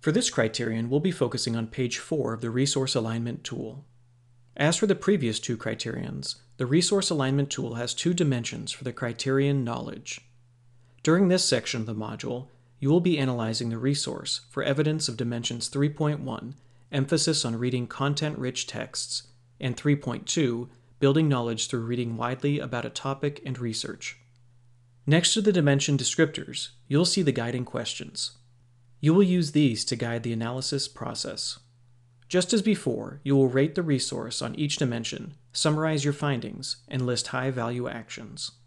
For this criterion, we'll be focusing on page 4 of the Resource Alignment tool. As for the previous two criterions, the Resource Alignment tool has two dimensions for the criterion knowledge. During this section of the module, you will be analyzing the resource for evidence of dimensions 3.1, emphasis on reading content-rich texts, and 3.2, building knowledge through reading widely about a topic and research. Next to the dimension descriptors, you'll see the guiding questions. You will use these to guide the analysis process. Just as before, you will rate the resource on each dimension, summarize your findings, and list high-value actions.